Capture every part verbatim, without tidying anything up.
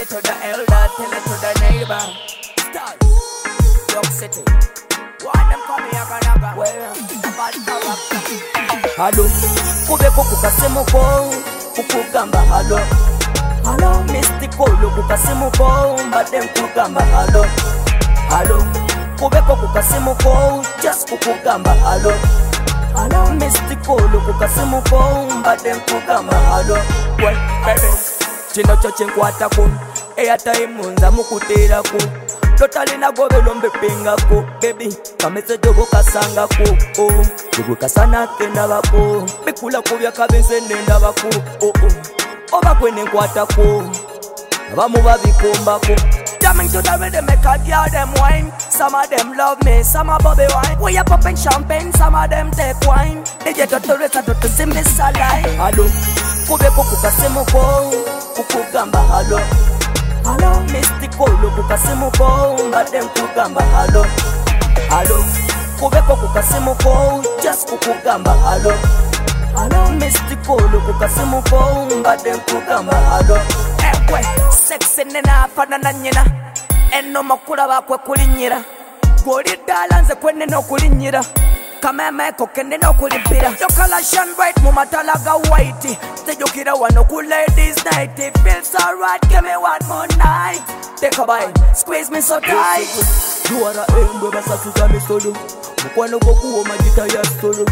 it to the elder, tell it to the neighbor. Start. York City. Why them come here, Ganaga? Well, bad character. Hello. Kubeko kukasemuko. Kukugamba hello. Hello. Mystical kukasemuko. Badem kugamba hello. Hello. Kubeko kukasemuko. Just kukugamba hello. Hello. Mystical kukasemuko. Badem kugamba hello. Well, baby. Chino choche nkwatako. Airtime nza mukuterako. Totally na gobe lombe pingako. Baby, kamese jogo kasanga ko. Oh, jogo kasana kenda bako. Bikula kubya kabenze nenda bako. Oh oh, oba kwene nkwatako. Abamu babikombako. Jamming to the rhythm, make a girl them wine. Some of them love me, some of Bobby wine. We are popping champagne, some of them take wine. They get to the rest of the same miss alive. Hello, kubeko kukasemuko. Kukugamba hello. Hello, mystical kukasemuko. Badem kugamba hello. Hello, kubeko kukasemuko. Just kukugamba hello. Hello, mystical kukasemuko. Badem kugamba hello. Ewe, sexy nena fana na nyina. Eno makula bakwe kulinyira. Goli dala nze kwene no kulinyira. Kameme kokende no kulipira. Your color shine bright, mumatalaga white. Tejukira wano ku ladies night. It feels alright, give me one more night. Take a bite, squeeze me so tight. You are a embe basa susami solo. Mukwano goku o majita ya solo.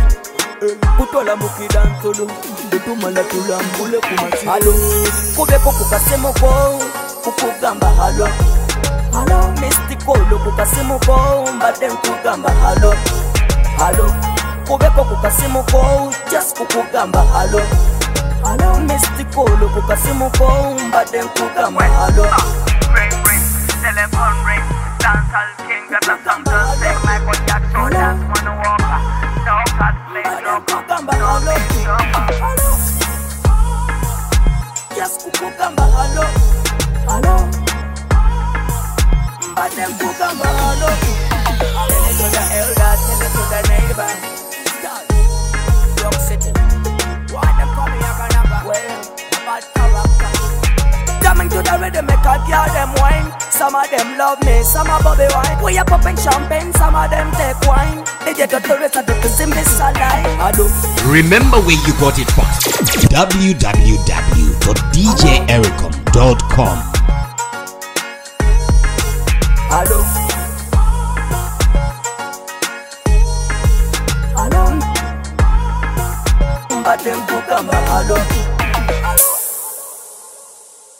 Kutola mukidan solo. Detumala tulambule kumasi. Hello, kubeko kukasemuko. Kukugamba hello. Hello, mystical kukasemuko. Badem kugamba hello. Hello, kubeko kukasemuko. Just kukugamba hello. Hello, mystical kukasemuko. Badem kugamba hello. Ring ring, telephone ring. Dancehall king got a song to sing. Michael Jackson, that's one walker. No cat play, no kugamba no hello. Hello, just kukugamba hello. Hello, badem kugamba hello. Tell it to the elder, tell it to the neighbor. Start. York City. Why them come here, Ganaga? Well, bad character. Jamming to the rhythm, make a girl them wine. Some of them love me, some of Bobby wine. We are popping champagne, some of them take wine. They get to the rest of the same miss alive. Hello. Remember where you got it from. w w w dot d j ericom dot com. Hello. Hello. Badem kugamba hello.